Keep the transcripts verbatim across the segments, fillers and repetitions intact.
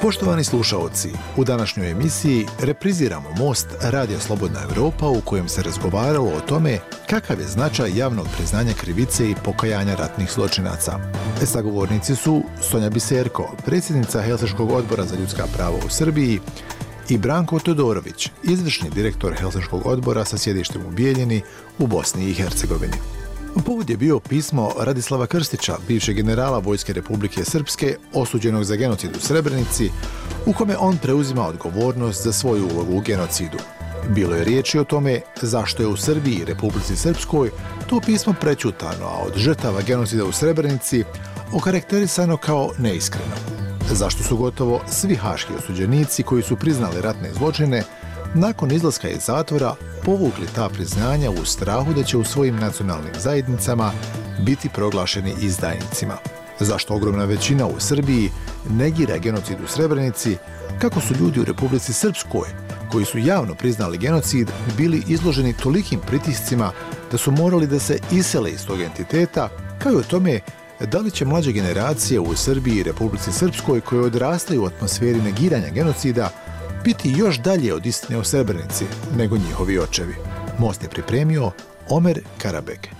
Poštovani slušaoci, u današnjoj emisiji repriziramo Most Radio Slobodna Europa u kojem se razgovaralo o tome kakav je značaj javnog priznanja krivice i pokajanja ratnih zločinaca. Sagovornici su Sonja Biserko, predsjednica Helsinškog odbora za ljudska prava u Srbiji, i Branko Todorović, izvršni direktor Helsinškog odbora sa sjedištem u Bijeljini u Bosni i Hercegovini. Povod je bio pismo Radislava Krstića, bivšeg generala Vojske Republike Srpske, osuđenog za genocid u Srebrenici, u kome on preuzima odgovornost za svoju ulogu u genocidu. Bilo je riječi o tome zašto je u Srbiji i Republici Srpskoj to pismo prećutano, a od žrtava genocida u Srebrenici okarakterisano kao neiskreno. Zašto su gotovo svi haški osuđenici koji su priznali ratne zločine nakon izlaska iz zatvora povukli ta priznanja u strahu da će u svojim nacionalnim zajednicama biti proglašeni izdajnicima. Zašto ogromna većina u Srbiji negira genocid u Srebrenici, kako su ljudi u Republici Srpskoj, koji su javno priznali genocid, bili izloženi tolikim pritiscima da su morali da se isele iz tog entiteta, kao i o tome da li će mlađe generacije u Srbiji i Republici Srpskoj koje odrastaju u atmosferi negiranja genocida biti još dalje od istine o Srebrenici nego njihovi očevi. Most je pripremio Omer Karabek.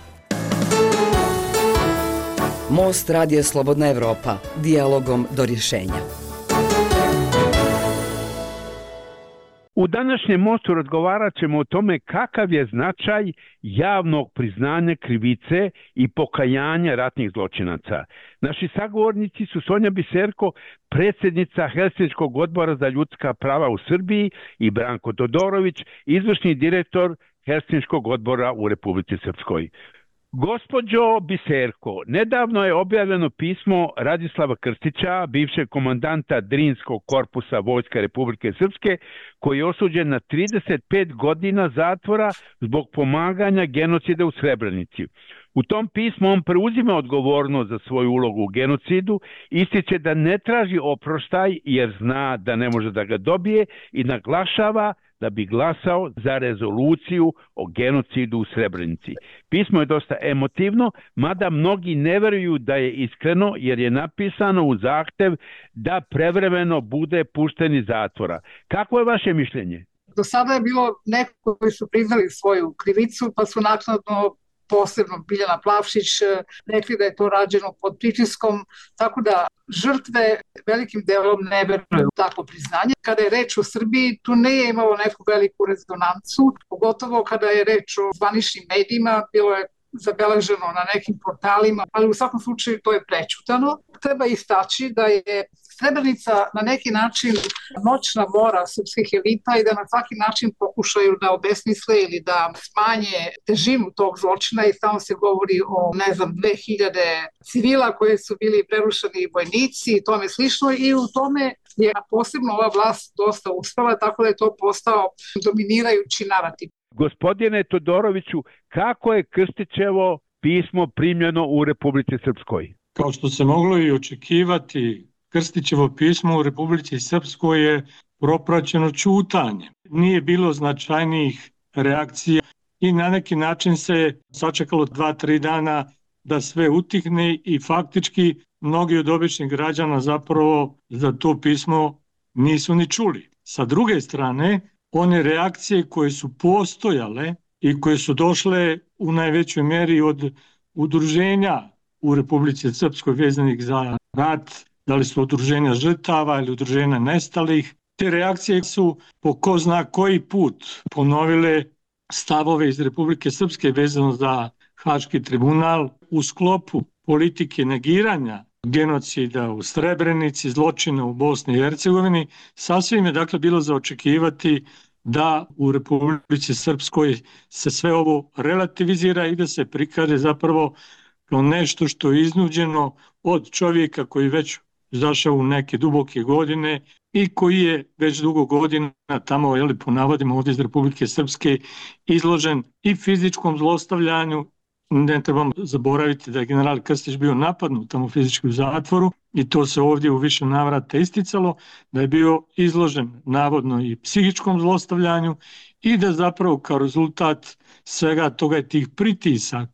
Most Radio Slobodna Evropa, dijalogom do rješenja. U današnjem mostu razgovarat ćemo o tome kakav je značaj javnog priznanja krivice i pokajanja ratnih zločinaca. Naši sagovornici su Sonja Biserko, predsjednica Helsinškog odbora za ljudska prava u Srbiji, i Branko Todorović, izvršni direktor Helsinškog odbora u Republici Srpskoj. Gospođo Biserko, nedavno je objavljeno pismo Radislava Krstića, bivšeg komandanta Drinskog korpusa Vojske Republike Srpske, koji je osuđen na trideset pet godina zatvora zbog pomaganja genocida u Srebrenici. U tom pismu on preuzima odgovornost za svoju ulogu u genocidu, ističe da ne traži oproštaj jer zna da ne može da ga dobije i naglašava da bi glasao za rezoluciju o genocidu u Srebrenici. Pismo je dosta emotivno, mada mnogi ne veruju da je iskreno jer je napisano u zahtev da prevremeno bude pušten iz zatvora. Kako je vaše mišljenje? Do sada je bilo neko koji su priznali svoju krivicu pa su naknadno, posebno Biljana Plavšić, rekli da je to rađeno pod pritiskom, tako da žrtve velikim delom ne veruju takvo priznanje. Kada je reč o Srbiji, tu nije imalo neku veliku rezonancu, pogotovo kada je reč o zvaničnim medijima, bilo je zabeleženo na nekim portalima, ali u svakom slučaju to je prećutano. Treba istaći da je Srebrenica na neki način noćna mora srpskih elita i da na svaki način pokušaju da obesmisle ili da smanje težinu tog zločina i samo se govori o, ne znam, dve hiljade civila koje su bili prerušeni vojnici i tome slično, i u tome je posebno ova vlast dosta uspela, tako da je to postao dominirajući narativ. Gospodine Todoroviću, kako je Krstićevo pismo primljeno u Republici Srpskoj? Kao što se moglo i očekivati, Krstićevo pismo u Republici Srpskoj je propraćeno ćutanjem. Nije bilo značajnijih reakcija i na neki način se sačekalo dva, tri dana da sve utihne i faktički mnogi od običnih građana zapravo za to pismo nisu ni čuli. Sa druge strane, one reakcije koje su postojale i koje su došle u najvećoj mjeri od udruženja u Republici Srpskoj vezanih za rat, da li su udruženja žrtava ili udruženja nestalih, te reakcije su po ko zna koji put ponovile stavove iz Republike Srpske vezano za Haški tribunal u sklopu politike negiranja genocida u Srebrenici, zločina u Bosni i Hercegovini. Sasvim je dakle bilo za očekivati da u Republici Srpskoj se sve ovo relativizira i da se prikaže zapravo kao nešto što je iznuđeno od čovjeka koji već zašao u neke duboke godine i koji je već dugo godina tamo, jeli, po navodima ovdje iz Republike Srpske, izložen i fizičkom zlostavljanju. Ne trebamo zaboraviti da je general Krstić bio napadnut tamo fizički u zatvoru i to se ovdje u više navrata isticalo, da je bio izložen navodno i psihičkom zlostavljanju i da zapravo kao rezultat svega toga i tih pritisaka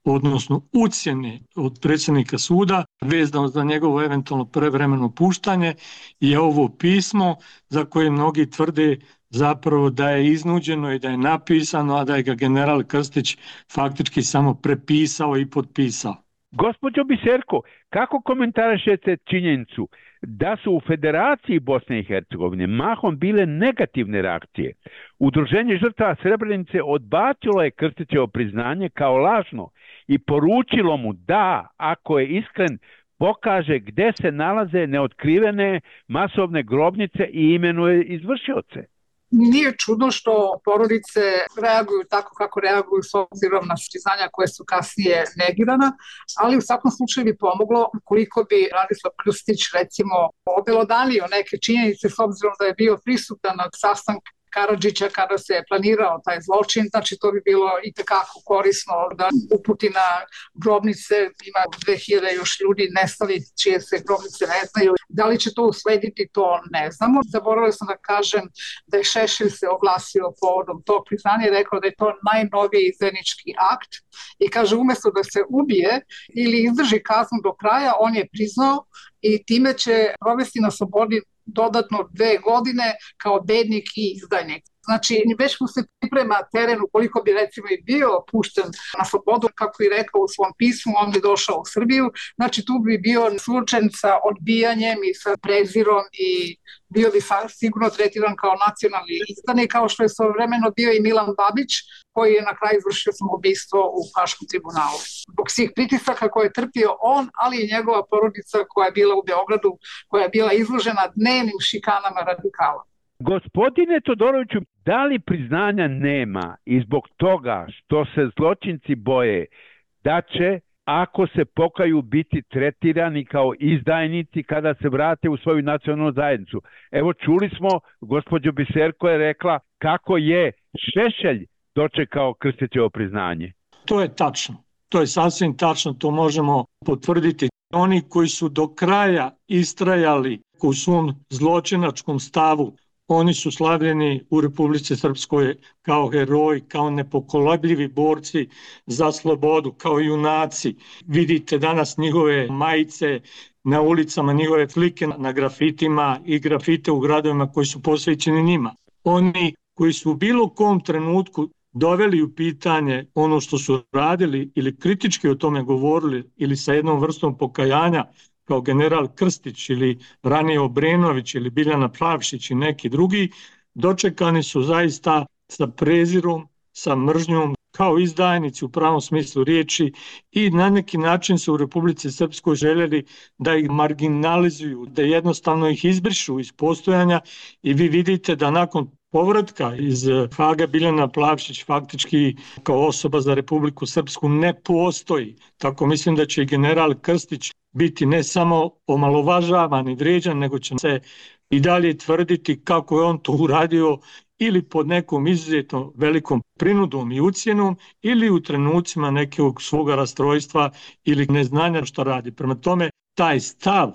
odnosno ucjene od predsjednika suda vezano za njegovo eventualno prevremeno puštanje je ovo pismo za koje mnogi tvrde zapravo da je iznuđeno i da je napisano, a da je ga general Krstić faktički samo prepisao i potpisao. Gospođo Biserko, kako komentarišete činjenicu da su u Federaciji Bosne i Hercegovine mahom bile negativne reakcije? Udruženje žrtava Srebrenice odbacilo je Krstićevo priznanje kao lažno i poručilo mu da, ako je iskren, pokaže gde se nalaze neotkrivene masovne grobnice i imenuje izvršioce. Nije čudno što porodice reaguju tako kako reaguju s obzirom na priznanja koje su kasnije negirana, ali u svakom slučaju bi pomoglo koliko bi Radislav Krstić recimo obelodanio neke činjenice s obzirom da je bio prisutan na sastanku Karadžića kada se je planirao taj zločin, znači to bi bilo i tekako korisno da uputi na grobnice, ima dve hiljade još ljudi nestali čije se grobnice ne znaju. Da li će to uslediti, to ne znamo. Zaboravila sam da kažem da je Šešelj se oglasio povodom tog priznanja i rekao da je to najnoviji izdajnički akt i kaže umjesto da se ubije ili izdrži kaznu do kraja, on je priznao i time će provesti na slobodi dodatno dve godine kao bednik i izdajnik. Znači, već mu se priprema teren ukoliko bi recimo i bio pušten na slobodu, kako je rekao u svom pismu, on bi došao u Srbiju, znači tu bi bio suočen sa odbijanjem i sa prezirom i bio bi sigurno tretiran kao nacionalni izdanik, kao što je svojevremeno bio i Milan Babić, koji je na kraju izvršio samoubistvo u Haškom tribunalu. Zbog svih pritisaka koje je trpio on, ali i njegova porodica koja je bila u Beogradu, koja je bila izložena dnevnim šikanama radikala. Gospodine Todoroviću, da li priznanja nema i zbog toga što se zločinci boje da će, ako se pokaju, biti tretirani kao izdajnici kada se vrate u svoju nacionalnu zajednicu? Evo, čuli smo, gospođo Biserko je rekla kako je Šešelj dočekao Krstićevo priznanje. To je tačno. To je sasvim tačno, to možemo potvrditi. Oni koji su do kraja istrajali u svom zločinačkom stavu, oni su slavljeni u Republici Srpskoj kao heroji, kao nepokolebljivi borci za slobodu, kao junaci. Vidite danas njihove majice na ulicama, njihove slike na grafitima i grafite u gradovima koji su posvećeni njima. Oni koji su u bilo kom trenutku doveli u pitanje ono što su radili ili kritički o tome govorili ili sa jednom vrstom pokajanja, kao general Krstić ili ranije Obrenović ili Biljana Plavšić i neki drugi, dočekani su zaista sa prezirom, sa mržnjom, kao izdajnici u pravom smislu riječi i na neki način su u Republici Srpskoj željeli da ih marginalizuju, da jednostavno ih izbrišu iz postojanja i vi vidite da nakon povratka iz Haga Biljana Plavšić faktički kao osoba za Republiku Srpsku ne postoji. Tako mislim da će i general Krstić biti ne samo omalovažavan i vrijeđan, nego će se i dalje tvrditi kako je on to uradio ili pod nekom izuzetno velikom prinudom i ucjenom ili u trenucima nekog svoga rastrojstva ili neznanja što radi. Prema tome, taj stav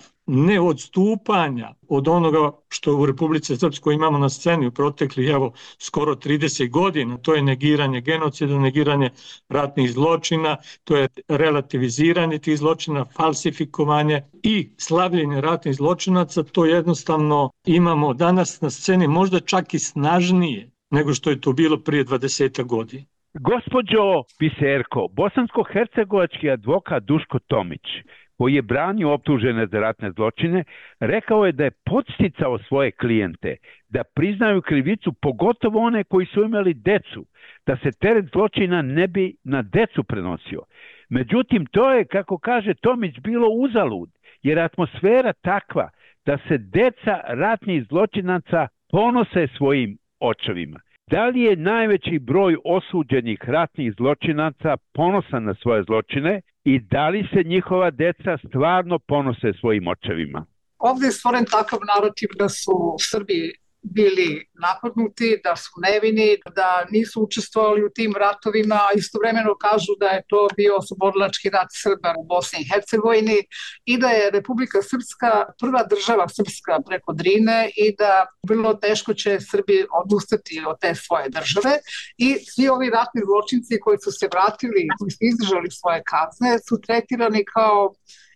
neodstupanja od onoga što u Republici Srpskoj imamo na sceni u proteklih evo skoro trideset godina, to je negiranje genocida, negiranje ratnih zločina, to je relativiziranje tih zločina, falsifikovanje i slavljenje ratnih zločinaca, to jednostavno imamo danas na sceni možda čak i snažnije nego što je to bilo prije dvadeset godina. Gospođo Biserko, bosansko-hercegovački advokat Duško Tomić, koji je branio optužene za ratne zločine, rekao je da je podsticao svoje klijente da priznaju krivicu, pogotovo one koji su imali decu, da se teret zločina ne bi na decu prenosio. Međutim, to je, kako kaže Tomić, bilo uzalud, jer atmosfera takva da se deca ratnih zločinaca ponose svojim očevima. Da li je najveći broj osuđenih ratnih zločinaca ponosan na svoje zločine i da li se njihova deca stvarno ponose svojim očevima? Ovdje je stvoren takav narativ da su Srbi bili napadnuti, da su nevini, da nisu učestvovali u tim ratovima, a istovremeno kažu da je to bio oslobodilački rat Srba u Bosni i Hercegovini i da je Republika Srpska prva država srpska preko Drine i da vrlo teško će Srbi odustati od te svoje države. I svi ovi ratni zločinci koji su se vratili, koji su izdržali svoje kazne, su tretirani kao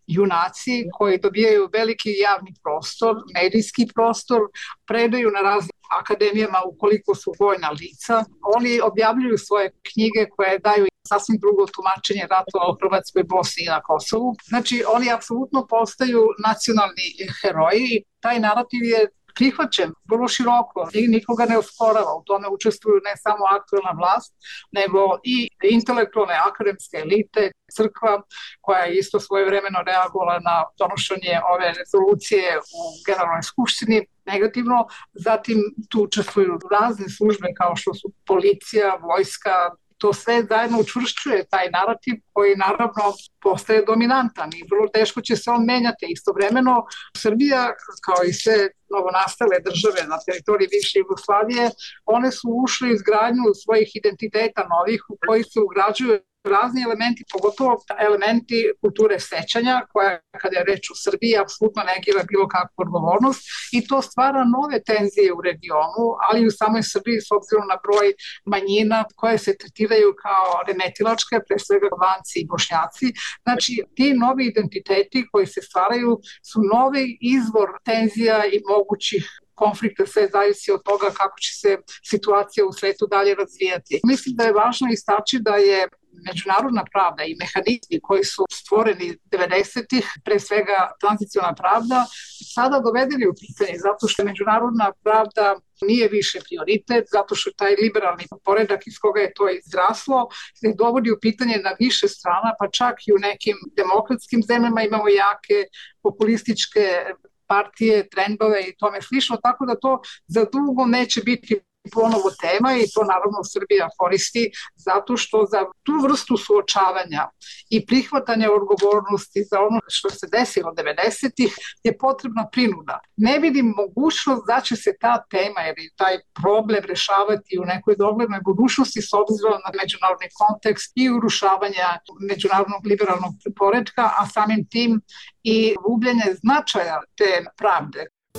junaci koji dobijaju veliki javni prostor, medijski prostor, predaju na raznim akademijama ukoliko su vojna lica. Oni objavljuju svoje knjige koje daju sasvim drugo tumačenje ratova u Hrvatskoj, Bosni i na Kosovu. Znači, oni apsolutno postaju nacionalni heroji i taj narativ je prihvaćen vrlo široko i nikoga ne osporava. U tome učestvuju ne samo aktuelna vlast, nego i intelektualne akademske elite, crkva koja je isto svojevremeno reagovala na donošenje ove rezolucije u Generalnoj skupštini negativno. Zatim tu učestvuju razne službe kao što su policija, vojska. To sve zajedno učvršćuje taj narativ koji naravno postaje dominantan i vrlo teško će se on menjati. Istovremeno Srbija, kao i sve novonastale države na teritoriji bivše Jugoslavije, one su ušli u izgradnju svojih identiteta novih u koji se ugrađuju razni elementi, pogotovo elementi kulture sećanja, koja kada je reč o Srbiji apsolutno negira bilo kakvu odgovornost i to stvara nove tenzije u regionu, ali i u samoj Srbiji s obzirom na broj manjina koje se tretiraju kao remetilačke, pre svega Albanci i Bošnjaci. Znači, ti novi identiteti koji se stvaraju su novi izvor tenzija i mogućih konflikta, sve zavisi od toga kako će se situacija u svetu dalje razvijati. Mislim da je važno istaći da je međunarodna pravda i mehanizmi koji su stvoreni devedesetih, pre svega tranziciona pravda, sada dovedeni u pitanje zato što međunarodna pravda nije više prioritet, zato što taj liberalni poredak iz koga je to izraslo se dovodi u pitanje na više strana, pa čak i u nekim demokratskim zemljama imamo jake populističke partije, trendove i tome slično, tako da to za dugo neće biti ponovo tema i to naravno Srbija koristi zato što za tu vrstu suočavanja i prihvatanja odgovornosti za ono što se desilo devedesetih je potrebna prinuda. Ne vidim mogućnost da će se ta tema ili taj problem rešavati u nekoj doglednoj budućnosti s obzirom na međunarodni kontekst i urušavanja međunarodnog liberalnog poretka, a samim tim i gubljenje značaja te pravde.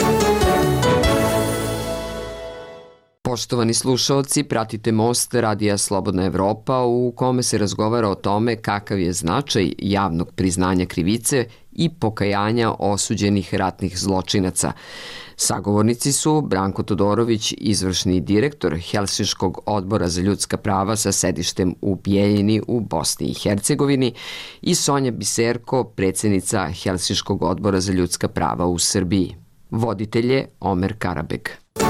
Poštovani slušaoci, pratite Most Radija Slobodna Evropa u kome se razgovara o tome kakav je značaj javnog priznanja krivice i pokajanja osuđenih ratnih zločinaca. Sagovornici su Branko Todorović, izvršni direktor Helsinškog odbora za ljudska prava sa sedištem u Bijeljini u Bosni i Hercegovini i Sonja Biserko, predsjednica Helsinškog odbora za ljudska prava u Srbiji. Voditelj je Omer Karabeg.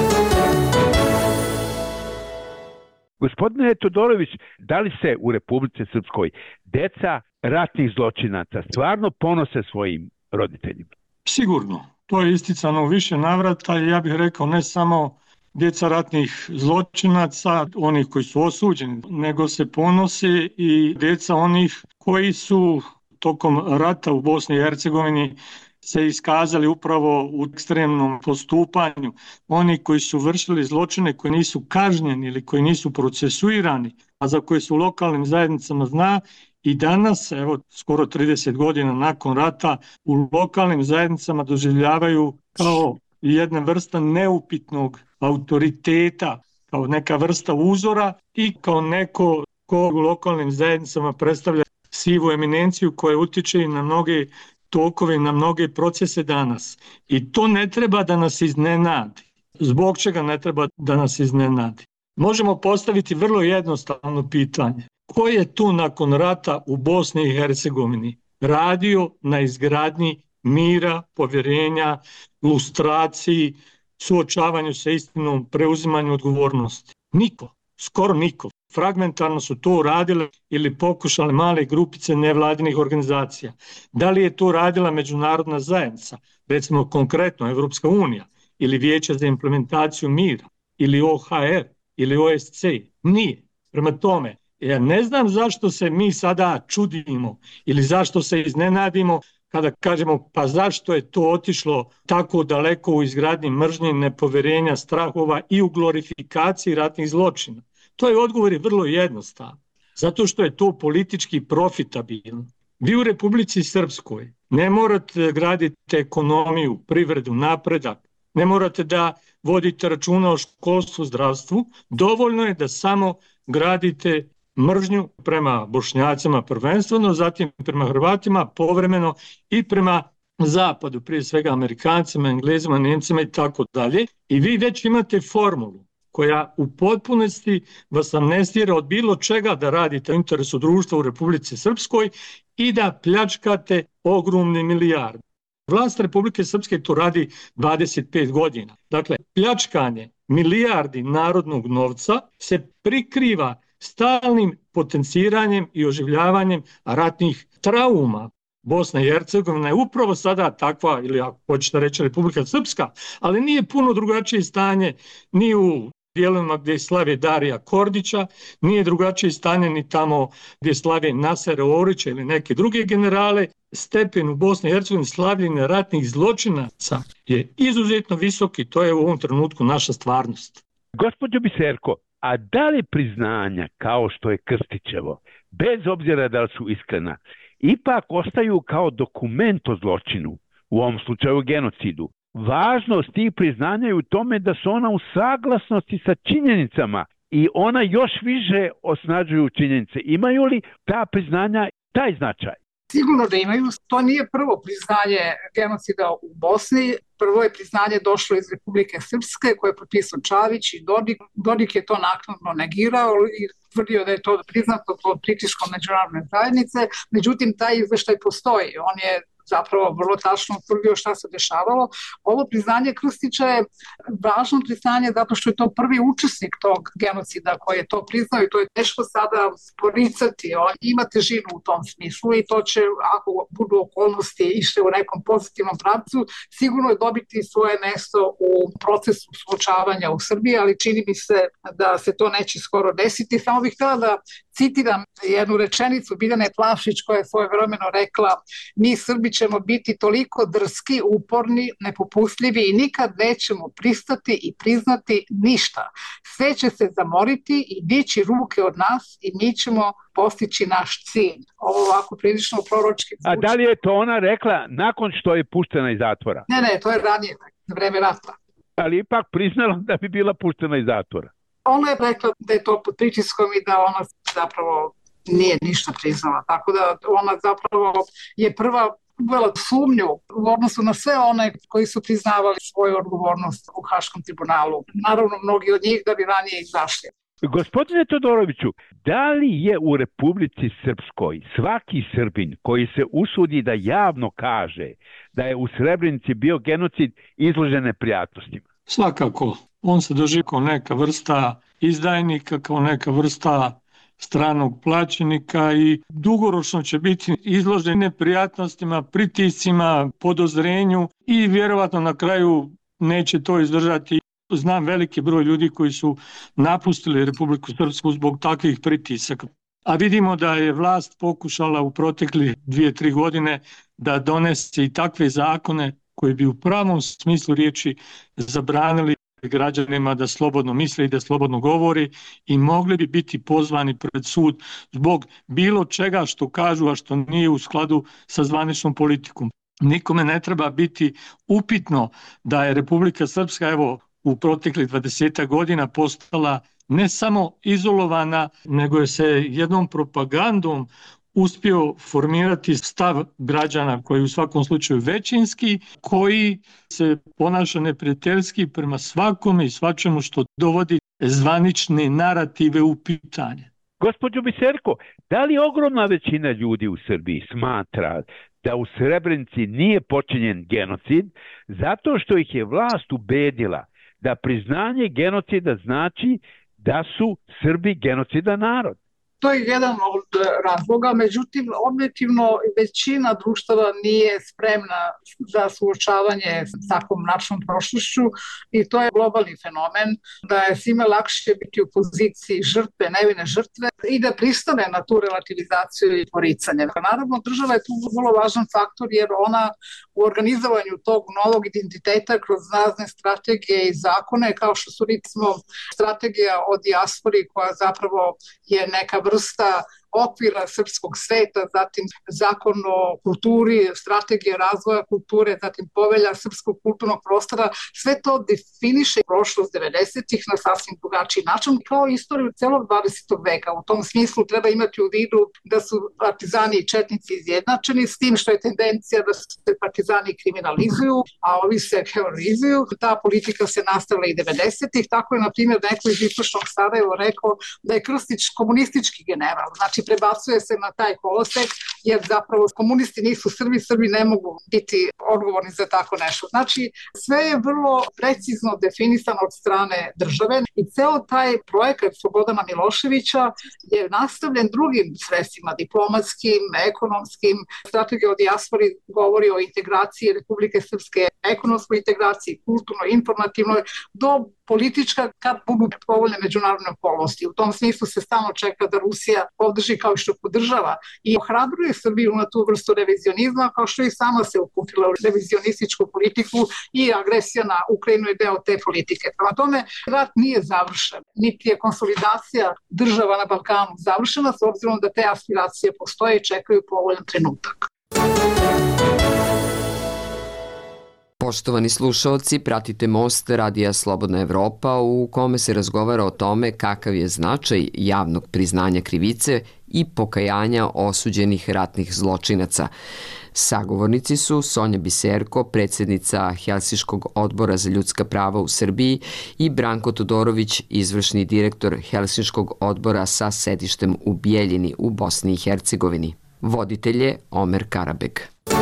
Gospodine Todorović, da li se u Republici Srpskoj deca ratnih zločinaca stvarno ponose svojim roditeljima? Sigurno. To je isticano u više navrata i ja bih rekao ne samo djeca ratnih zločinaca, onih koji su osuđeni, nego se ponose i djeca onih koji su tokom rata u Bosni i Hercegovini se iskazali upravo u ekstremnom postupanju. Oni koji su vršili zločine koji nisu kažnjeni ili koji nisu procesuirani, a za koje su u lokalnim zajednicama zna i danas, evo skoro trideset godina nakon rata, u lokalnim zajednicama doživljavaju kao jedna vrsta neupitnog autoriteta, kao neka vrsta uzora i kao neko ko u lokalnim zajednicama predstavlja sivu eminenciju koja utiče i na mnoge tokove, na mnoge procese danas. I to ne treba da nas iznenadi. Zbog čega ne treba da nas iznenadi? Možemo postaviti vrlo jednostavno pitanje. Ko je tu nakon rata u Bosni i Hercegovini radio na izgradnji mira, povjerenja, lustraciji, suočavanju sa istinom, preuzimanju odgovornosti? Niko, skoro niko. Fragmentarno su to uradile ili pokušale male grupice nevladinih organizacija. Da li je to radila međunarodna zajednica, recimo konkretno Evropska unija ili Vijeće za implementaciju mira ili O H R ili O S C? Nije. Prema tome, ja ne znam zašto se mi sada čudimo ili zašto se iznenadimo kada kažemo pa zašto je to otišlo tako daleko u izgradnji mržnje, nepoverenja, strahova i u glorifikaciji ratnih zločina. To je odgovor je vrlo jednostavan. Zato što je to politički profitabilno. Vi u Republici Srpskoj ne morate graditi ekonomiju, privredu, napredak, ne morate da vodite računa o školstvu, zdravstvu, dovoljno je da samo gradite mržnju prema Bošnjacima prvenstveno, zatim prema Hrvatima, povremeno i prema Zapadu, prije svega Amerikancima, Englezima, Nemcima i tako dalje. I vi već imate formulu koja u potpunosti vas amnestira od bilo čega da radite u interesu društva u Republici Srpskoj i da pljačkate ogromne milijarde. Vlast Republike Srpske to radi dvadeset pet godina. Dakle, pljačkanje milijardi narodnog novca se prikriva stalnim potenciranjem i oživljavanjem ratnih trauma. Bosna i Hercegovina je upravo sada takva, ili ako hoćete reći Republika Srpska, ali nije puno drugačije stanje ni u dijelovima gdje slave Darija Kordića, nije drugačije stanje ni tamo gdje slave Nasera Orića ili neke druge generale. Stepen u Bosni i Hercegovini slavljenja ratnih zločinaca je izuzetno visok i to je u ovom trenutku naša stvarnost. Gospođo Biserko, a da li priznanja kao što je Krstićevo, bez obzira da li su iskrena, ipak ostaju kao dokument o zločinu, u ovom slučaju genocidu? Važnost tih priznanja je u tome da su ona u saglasnosti sa činjenicama i ona još više osnažuju činjenice. Imaju li ta priznanja taj značaj? Sigurno da imaju. To nije prvo priznanje genocida u Bosni. Prvo je priznanje došlo iz Republike Srpske koje je potpisao Čavić i Dodik. Dodik je to naknadno negirao i tvrdio da je to priznato pod pritiskom međunarodne zajednice. Međutim, taj izveštaj postoji. On je zapravo vrlo tačno utvrdio šta se dešavalo. Ovo priznanje Krstića je važno priznanje zato što je to prvi učesnik tog genocida koji je to priznao i to je teško sada poricati. On ima težinu u tom smislu i to će, ako budu okolnosti išle u nekom pozitivnom pravcu, sigurno je dobiti svoje mesto u procesu suočavanja u Srbiji, ali čini mi se da se to neće skoro desiti. Samo bih htjela da citiram jednu rečenicu Biljane Plavšić koja je svojevremeno rekla: mi Srbi ćemo biti toliko drski, uporni, nepopustljivi i nikad nećemo pristati i priznati ništa. Sve će se zamoriti i dići ruke od nas i mi ćemo postići naš cilj. Ovo ovako prilično proročki zvuči. A da li je to ona rekla nakon što je puštena iz zatvora? Ne, ne, to je ranije, za vreme rata. Ali ipak priznala da bi bila puštena iz zatvora. Ona je rekla da je to pod pritiskom i da ona zapravo nije ništa priznala. Tako da ona zapravo je prva uvela sumnju u odnosu na sve one koji su priznavali svoju odgovornost u Haškom tribunalu. Naravno, mnogi od njih da bi ranije izašli. Gospodine Todoroviću, da li je u Republici Srpskoj svaki Srbin koji se usudi da javno kaže da je u Srebrenici bio genocid izložen neprijatnostima? Svakako. On se doživi kao neka vrsta izdajnika, kao neka vrsta stranog plaćenika i dugoročno će biti izložen neprijatnostima, pritiscima, podozrenju i vjerovatno na kraju neće to izdržati. Znam veliki broj ljudi koji su napustili Republiku Srpsku zbog takvih pritisaka. A vidimo da je vlast pokušala u protekli dvije, tri godine da donese i takve zakone koji bi u pravom smislu riječi zabranili građanima da slobodno misle i da slobodno govori i mogli bi biti pozvani pred sud zbog bilo čega što kažu, a što nije u skladu sa zvaničnom politikom. Nikome ne treba biti upitno da je Republika Srpska evo u proteklih dvadeset godina postala ne samo izolovana, nego je se jednom propagandom uspio formirati stav građana koji je u svakom slučaju većinski, koji se ponaša neprijateljski prema svakome i svačemu što dovodi zvanične narative u pitanje. Gospođo Biserko, da li ogromna većina ljudi u Srbiji smatra da u Srebrenici nije počinjen genocid zato što ih je vlast ubedila da priznanje genocida znači da su Srbi genocidan narod? To je jedan od razloga, međutim, objektivno većina društava nije spremna za suočavanje s takvom mračnom prošlošću i to je globalni fenomen, da je svima lakše biti u poziciji žrtve, nevine žrtve i da pristane na tu relativizaciju i poricanje. Naravno, država je tu vrlo važan faktor jer ona u organizovanju tog novog identiteta kroz razne strategije i zakone, kao što su recimo strategija o dijaspori koja zapravo je neka vrsta okvira srpskog sveta, zatim zakon o kulturi, strategije razvoja kulture, zatim povelja srpskog kulturnog prostora, sve to definiše prošlost devedesetih na sasvim drugačiji način, kao istoriju celog dvadesetog veka. U tom smislu treba imati u vidu da su partizani i četnici izjednačeni s tim što je tendencija da se partizani kriminalizuju, a ovi se heroizuju. Ta politika se nastavila i devedesetih, tako je, na primjer, neko iz istočnog Sarajeva rekao da je Krstić komunistički general, znači prebacuje se na taj kolosek, jer zapravo komunisti nisu Srbi, Srbi ne mogu biti odgovorni za tako nešto. Znači, sve je vrlo precizno definisano od strane države i ceo taj projekat Slobodana Miloševića je nastavljen drugim sredstvima, diplomatskim, ekonomskim. Strategija o dijaspori govori o integraciji Republike Srpske, ekonomskoj integraciji, kulturnoj, informativnoj, do politička kad budu povoljne međunarodne okolnosti. U tom smislu se stalno čeka da Rusija podrži kao što podržava i ohrabruje Srbiju na tu vrstu revizionizma, kao što i sama se uputila u revizionističku politiku i agresija na Ukrajinu je deo te politike. Prema tome, rat nije završen, niti je konsolidacija država na Balkanu završena, s obzirom da te aspiracije postoje i čekaju povoljan trenutak. Poštovani slušaoci, pratite Most Radija Slobodna Evropa u kome se razgovara o tome kakav je značaj javnog priznanja krivice i pokajanja osuđenih ratnih zločinaca. Sagovornici su Sonja Biserko, predsjednica Helsinškog odbora za ljudska prava u Srbiji i Branko Todorović, izvršni direktor Helsinškog odbora sa sedištem u Bijeljini u Bosni i Hercegovini. Voditelj je Omer Karabeg.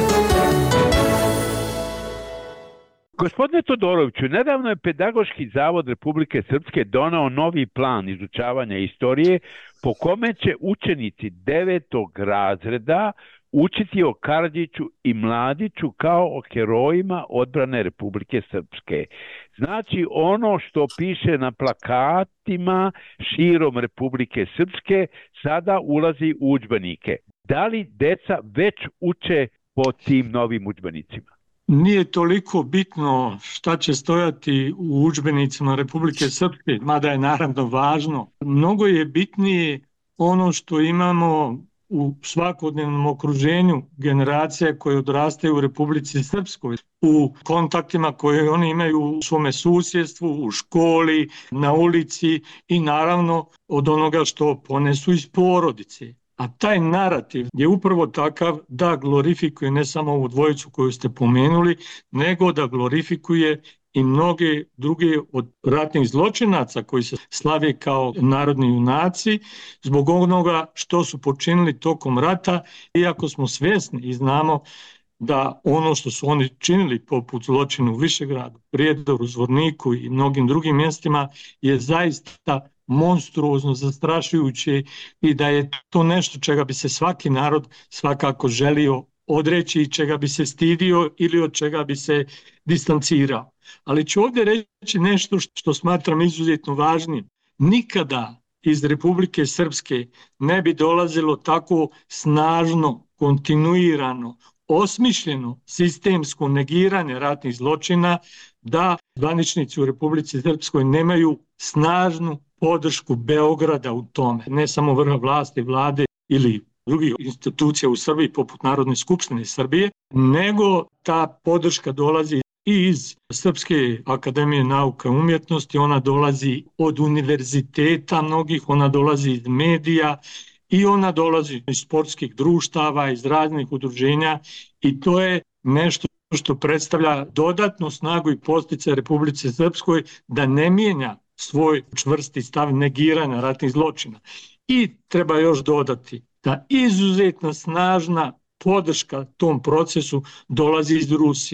Gospodine Todoroviću, nedavno je Pedagoški zavod Republike Srpske donao novi plan izučavanja istorije po kome će učenici devetog razreda učiti o Karadžiću i Mladiću kao o herojima odbrane Republike Srpske. Znači ono što piše na plakatima širom Republike Srpske sada ulazi u udžbenike. Da li deca već uče po tim novim udžbenicima? Nije toliko bitno šta će stojati u udžbenicima Republike Srpske, mada je naravno važno. Mnogo je bitnije ono što imamo u svakodnevnom okruženju generacija koje odrastaju u Republici Srpskoj, u kontaktima koje oni imaju u svome susjedstvu, u školi, na ulici i naravno od onoga što ponesu iz porodice. A taj narativ je upravo takav da glorifikuje ne samo ovu dvojicu koju ste pomenuli, nego da glorifikuje i mnoge druge od ratnih zločinaca koji se slave kao narodni junaci zbog onoga što su počinili tokom rata, iako smo svjesni i znamo da ono što su oni činili poput zločina u Višegradu, Prijedoru, Zvorniku i mnogim drugim mjestima je zaista monstruozno, zastrašujuće i da je to nešto čega bi se svaki narod svakako želio odreći i čega bi se stidio ili od čega bi se distancirao. Ali ću ovdje reći nešto što smatram izuzetno važnim. Nikada iz Republike Srpske ne bi dolazilo tako snažno, kontinuirano, osmišljeno sistemsko negiranje ratnih zločina da zvaničnici u Republici Srpskoj nemaju snažnu podršku Beograda u tome, ne samo vrha vlasti, vlade ili drugih institucija u Srbiji poput Narodne skupštine Srbije, nego ta podrška dolazi i iz Srpske akademije nauka i umjetnosti, ona dolazi od univerziteta mnogih, ona dolazi iz medija i ona dolazi iz sportskih društava, iz raznih udruženja i to je nešto što predstavlja dodatnu snagu i podsticaj Republici Srpskoj da ne mijenja svoj čvrsti stav negiranja ratnih zločina. I treba još dodati da izuzetno snažna podrška tom procesu dolazi iz Rusije.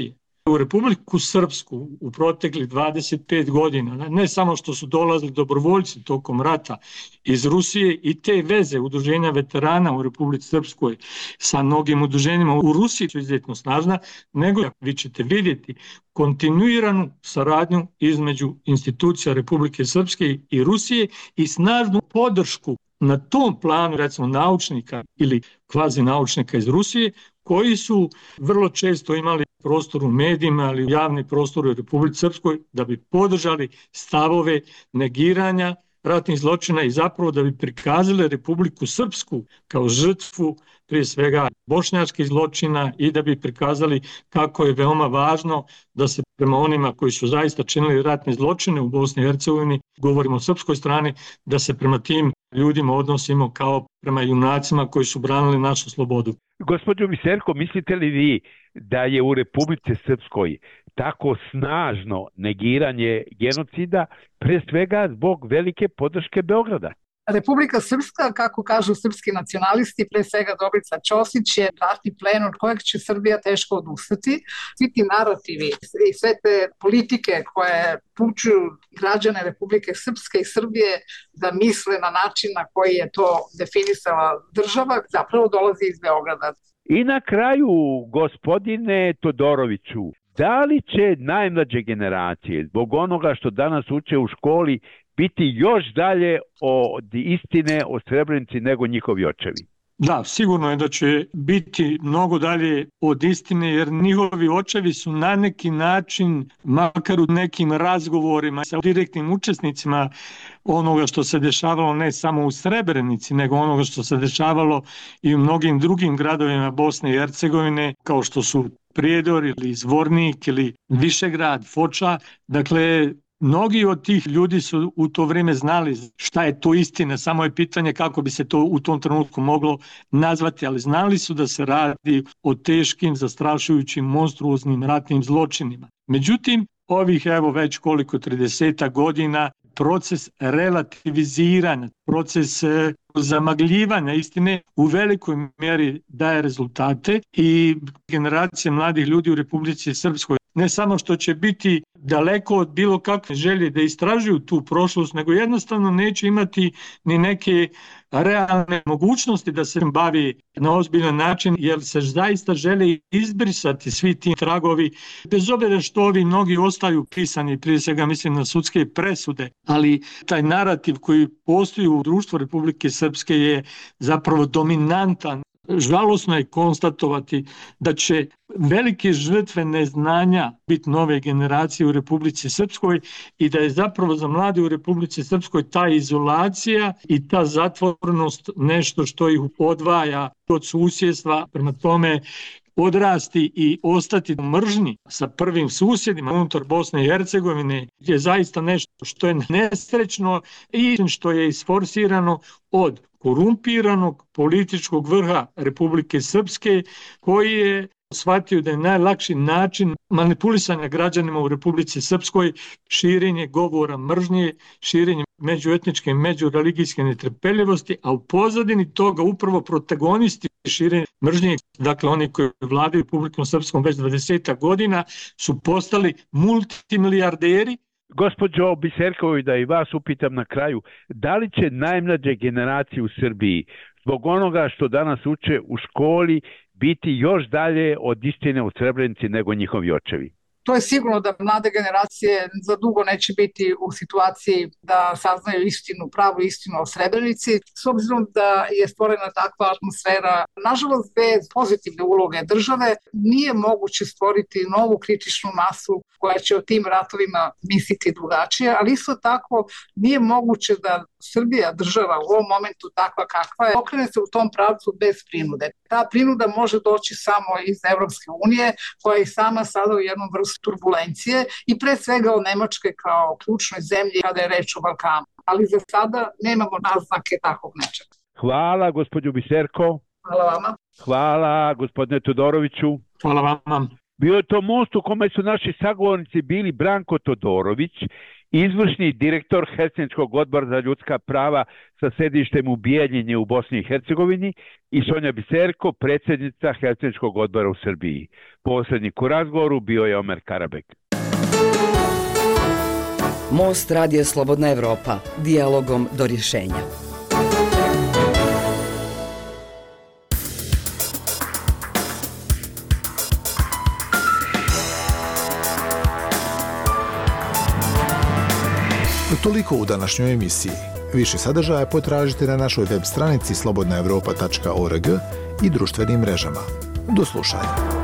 U Republiku Srpsku u proteklih dvadeset pet godina, ne samo što su dolazili dobrovoljci tokom rata iz Rusije i te veze udruženja veterana u Republici Srpskoj sa mnogim udruženjima u Rusiji su izuzetno snažna, nego vi ćete vidjeti kontinuiranu saradnju između institucija Republike Srpske i Rusije i snažnu podršku na tom planu, recimo naučnika ili kvazi naučnika iz Rusije, koji su vrlo često imali prostor u medijima, ali u javni prostor u Republici Srpskoj, da bi podržali stavove negiranja ratnih zločina i zapravo da bi prikazali Republiku Srpsku kao žrtvu prije svega bošnjačkih zločina i da bi prikazali kako je veoma važno da se prema onima koji su zaista činili ratne zločine u Bosni i Hercegovini, govorimo o srpskoj strani, da se prema tim ljudima odnosimo kao prema junacima koji su branili našu slobodu. Gospođo Biserko, mislite li vi da je u Republici Srpskoj tako snažno negiranje genocida pre svega zbog velike podrške Beograda? Republika Srpska, kako kažu srpski nacionalisti, pre svega Dobrica Ćosić, je ratni plen od kojeg će Srbija teško odustati. Svi ti narativi i sve te politike koje pučuju građane Republike Srpske i Srbije da misle na način na koji je to definisala država, zapravo dolazi iz Beograda. I na kraju, gospodine Todoroviću, da li će najmlađe generacije, zbog onoga što danas uče u školi, biti još dalje od istine o Srebrenici nego njihovi očevi? Da, sigurno je da će biti mnogo dalje od istine, jer njihovi očevi su na neki način, makar u nekim razgovorima sa direktnim učesnicima onoga što se dešavalo ne samo u Srebrenici, nego onoga što se dešavalo i u mnogim drugim gradovima Bosne i Hercegovine, kao što su Prijedor ili Zvornik ili Višegrad, Foča. Dakle, mnogi od tih ljudi su u to vrijeme znali šta je to istina, samo je pitanje kako bi se to u tom trenutku moglo nazvati, ali znali su da se radi o teškim, zastrašujućim, monstruoznim ratnim zločinima. Međutim, ovih evo već koliko trideset godina proces relativiziranja, proces zamagljivanja istine u velikoj mjeri daje rezultate i generacije mladih ljudi u Republici Srpskoj ne samo što će biti daleko od bilo kakve želje da istražuju tu prošlost, nego jednostavno neće imati ni neke realne mogućnosti da se bavi na ozbiljan način, jer se zaista žele izbrisati svi ti tragovi, bez obzira što ovi mnogi ostaju pisani, prije svega mislim na sudske presude, ali taj narativ koji postoji u društvu Republike Srpske je zapravo dominantan. Žalosno je konstatovati da će velike žrtve neznanja biti nove generacije u Republici Srpskoj i da je zapravo za mlade u Republici Srpskoj ta izolacija i ta zatvorenost nešto što ih odvaja od susjedstva. Prema tome, odrasti i ostati u mržnji sa prvim susjedima unutar Bosne i Hercegovine je zaista nešto što je nesrećno i što je isforsirano od korumpiranog političkog vrha Republike Srpske, koji je shvatio da je najlakši način manipulisanja građanima u Republici Srpskoj širenje govora mržnje, širenje međuetničke i međureligijske netrpeljivosti, a u pozadini toga upravo protagonisti širenja mržnje, dakle oni koji vladaju Republikom Srpskom već dvadeset godina, su postali multimilijarderi. Gospođo Biserković, da i vas upitam na kraju, da li će najmlađe generacije u Srbiji zbog onoga što danas uče u školi biti još dalje od istine u Srebrenici nego njihovi očevi? To je sigurno da mlade generacije za dugo neće biti u situaciji da saznaju istinu, pravu istinu o Srebrenici, s obzirom da je stvorena takva atmosfera. Nažalost, bez pozitivne uloge države nije moguće stvoriti novu kritičnu masu koja će o tim ratovima misliti drugačije, ali isto tako nije moguće da Srbija, država u ovom momentu takva kakva je, okrene se u tom pravcu bez prinude. Ta prinuda može doći samo iz Evropske unije, koja je sama sada u jednom vrstu turbulencije i pre svega od Nemačke kao ključnoj zemlji kada je reč o Balkanu. Ali za sada nemamo naznake takvog nečega. Hvala, gospođo Biserko. Hvala vama. Hvala, gospodine Todoroviću. Hvala vama. Bio je to most u kome su naši sagovornici bili Branko Todorović izvršni direktor Helsinškog odbora za ljudska prava sa sedištem u Bijeljini u Bosni i Hercegovini i Sonja Biserko, predsjednica Helsinškog odbora u Srbiji. Posrednik u razgovoru bio je Omer Karabek. Most Radija Slobodna Evropa, dijalogom do rješenja. Toliko u današnjoj emisiji. Više sadržaja potražite na našoj web stranici slobodna evropa tačka org i društvenim mrežama. Do slušanja.